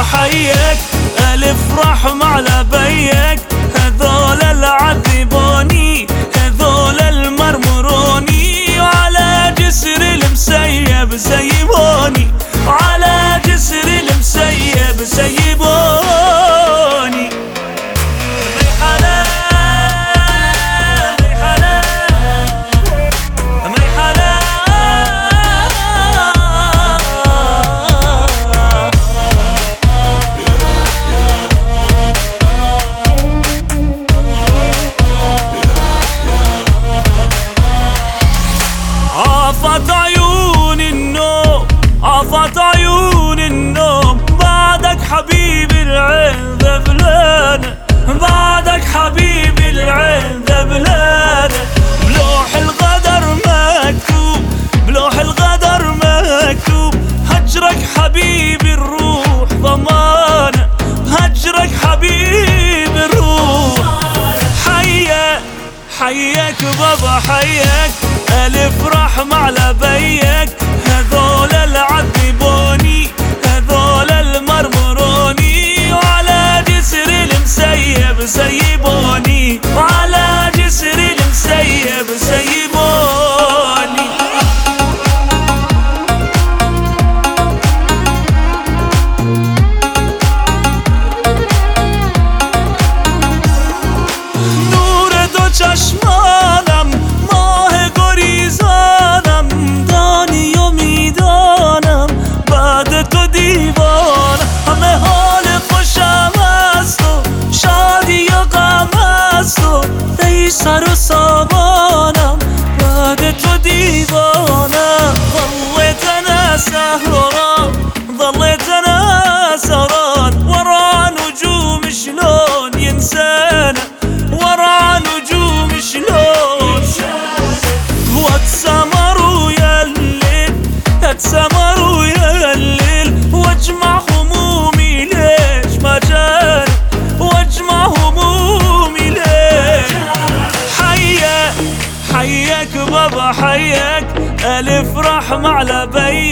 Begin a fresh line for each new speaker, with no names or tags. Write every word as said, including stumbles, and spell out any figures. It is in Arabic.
بابا حيك، ألف رحمة على بيك. هذول العذبوني، هذول المرمروني، وعلى جسر المسيب سيبوني، وعلى جسر المسيب سيبوني. عافت عيون النوم، عافت عيون النوم، بعدك حبيبي العين ذبلانة، بعدك حبيبي العين ذبلانة. بلوح الغدر مكتوب، بلوح الغدر مكتوب، هجرك حبيبي الروح ضمانة، هجرك حبيبي الروح. حياك حياك بابا حياك، ألف رحمة على بيك. هذول العذبوني، هذول المرمروني، وعلى جسر المسيب سيبوني، وعلى جسر المسيب سيبوني. نور دو چشمانم، ماه گریزانم، دانی و میدانم بعد تو دیوانم. همه حال خوشم است و شادی و غم است و ای سر و سامانم بعد تو دیوانم. ظليت انا سهران، ظليت انا سهران، ورا نجوم شلون ينسانا، ورا نجوم شلون. واتسمر ويا الليل، اتسمر ويا الليل، واجمع همومي ليش ما جاني، واجمع همومي ليش. حياك حياك بابا حياك، ألف رحمة على بيك.